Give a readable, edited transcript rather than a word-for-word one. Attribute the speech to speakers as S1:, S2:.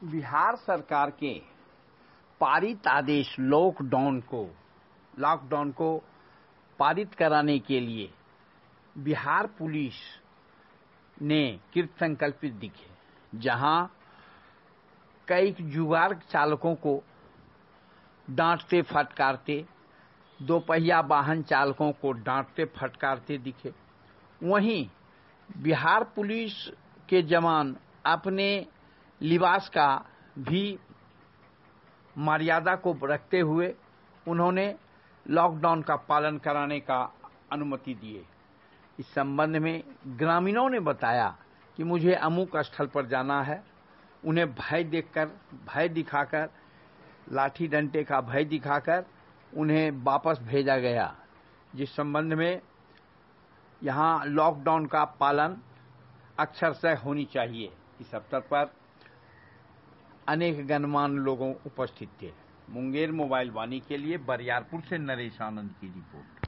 S1: बिहार सरकार के पारित आदेश लॉकडाउन को पारित कराने के लिए बिहार पुलिस ने कृत संकल्पित दिखे, जहां कई जुगाड़ चालकों को डांटते फटकारते, दोपहिया वाहन चालकों को डांटते फटकारते दिखे। वहीं बिहार पुलिस के जवान अपने लिबास का भी मर्यादा को रखते हुए उन्होंने लॉकडाउन का पालन कराने का अनुमति दिए। इस संबंध में ग्रामीणों ने बताया कि मुझे अमुक स्थल पर जाना है। उन्हें भय दिखाकर, लाठी डंडे का भय दिखाकर उन्हें वापस भेजा गया, जिस संबंध में यहाँ लॉकडाउन का पालन अक्षरशः होनी चाहिए। इस अवसर पर अनेक गणमान्य लोगों उपस्थित थे। मुंगेर मोबाइल वाणी के लिए बरियारपुर से नरेश आनंद की रिपोर्ट।